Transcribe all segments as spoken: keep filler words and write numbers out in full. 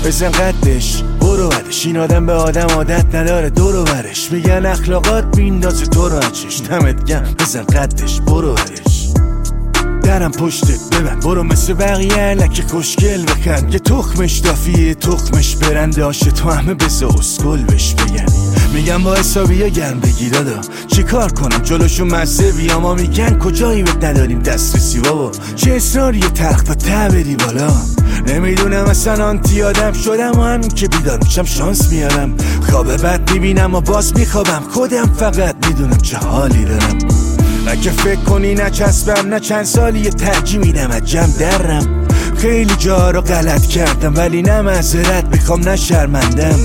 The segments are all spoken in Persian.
بزن قدش برو برش، این آدم به آدم عادت نداره دورو برش، میگن اخلاقات میندازه تو رو اچش، دمت گرم بزن قدش برو برش. درم پشتت ببن برو مثل بقیه لکه خوشگل بکن که تخمش دافیه تخمش برنده آشه تو همه بزا اسکل بش بگن. میگم با حسابی ها گرم بگی دادا چی کار کنم جلوشون مزه بیا، ما میگن کجایی بهت نداریم دسترسی بابا، چه اصراری تخت تا ته بری بالا. نمیدونم اصلا آنتی آدم شدم و همین که بیدار میشم شانس میارم، خواب بد میبینم و باز میخوابم، خودم فقط میدونم چه حالی دارم. اگه فکر کنی نچسبم نه چند سالی ترجیح میدم از جمع درم، خیلی جا رو غلط کردم ولی نه معذرت میخوام نه شرمندم،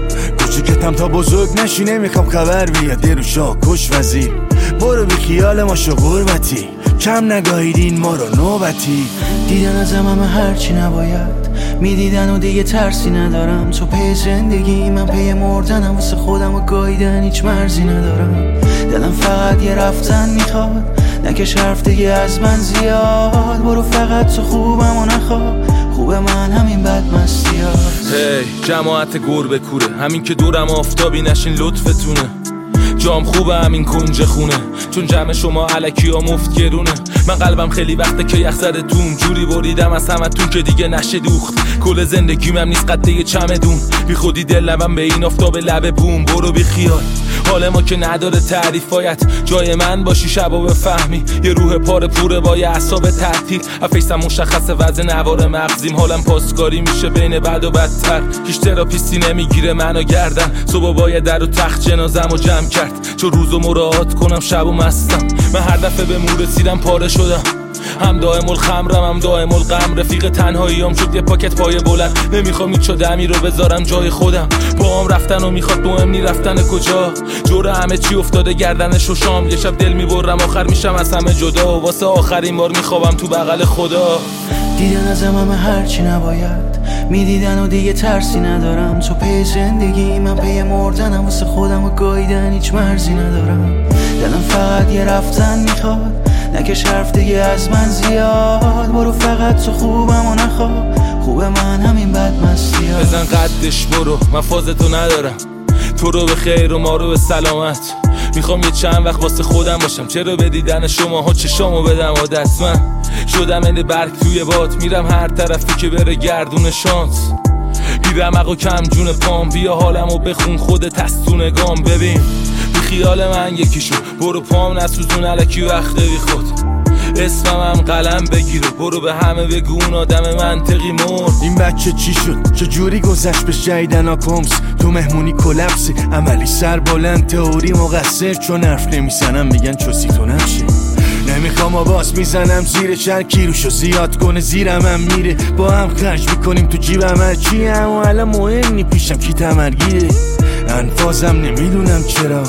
کوچیکتم تا بزرگ نشی نمیخوام خبر بیاد دروشا کش وزیر، برو بی خیال ما شو غربتی کم نگاهیدین ما رو نوبتی. دیدن ازم همه هرچی نباید میدیدن و دیگه ترسی ندارم، تو پی زندگی من پی مردنم، واسه خودم و گاییدن هیچ مرزی ندارم، دلم فقط یه رفتن میخواد نکش حرف دیگه از من زیاد، برو فقط تو خوبم و نخواه خوب من همین بد مستیاد. هی جماعت گربه کوره همین که دورم آفتابی نشین لطفتونه، جام خوبه همین کنج خونه چون جمع شما علکی ها مفت گرونه، من قلبم خیلی وقته که یخ زده توم جوری بریدم از همتون که دیگه نشه دوخت، کل زندگیم هم نیست قد یه چمدون، بی خودی دل لبم به این آفتاب لب بوم، برو بی خیال حال ما که نداره تعریفایت، جای من باشی شبا بفهمی یه روح پاره پوره با یه اعصاب تعطیل، افیسم مشخصه وزن نوار مغزیم، حالم پاسکاری میشه بین بد و بدتر، هیچ تراپیستی نمیگیره منو گردن، صبح باید در و تخت جنازم و جمع کرد چون روزو مراعات کنم شب و مستم، من هر دفعه به مور رسیدم پاره شدم، هم دائم الخمرم هم دائم الغم، رفیق تنهاییام شد یه پاکت پای بلند، نمیخوام هیچ دمی رو بذارم جای خودم، با هم رفتن و میخواد مهم نی رفتن کجا، جور همه چی افتاده گردنش و شام، یه شب دل میبرم آخر میشم از همه جدا، واسه آخرین بار میخوابم تو بغل خدا. دیدن ازم همه هرچی نباید میدیدن و دیگه ترسی ندارم، تو پی زندگی من پی مردنم، واسه خودم و گاییدن هیچ مرزی ندارم، دلم فقط یه رفتن میخواد نکش حرف دیگه از من زیاد، برو فقط تو خوبم و نخواه خوب من همین بد مستیاد. بزن قدش برو من فازتو ندارم، تو رو به خیر و ما رو به سلامت، میخوام یه چند وقت واسه خودم باشم، چرا به دیدن شما ها چشامو بدم عادت، من شدم این برگ توی باد، میرم هر طرفی که بره گردون شانس، بیرمق و کم جون پام، بیا حالمو بخون خودت از تو نگام، ببین بی خیال من یکیشو برو پام نسوزون علکی وقت بی خود، اسمم هم قلم بگیر و برو به همه بگو اون آدم منطقی مرد. این بچه چی شد چه جوری گذشت به شیدن آکومس، تو مهمونی کلپسی عملی سر بلند، تئوری مقصر چون حرف نمیزنم میگن چوسی تو نمشی، نمیخوام آواز میزنم زیر چند کیلوشو زیاد کنه زیرم هم میره، با هم خرج میکنیم تو جیبم هرچی، اما الان مهم نی پیشم کی تمرگیره، انفازم نمیدونم چرا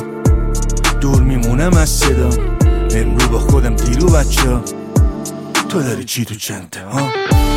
دور میمونم از صدا، امرو با خودم دیرو بچه ها تو داری چی تو چنته ها.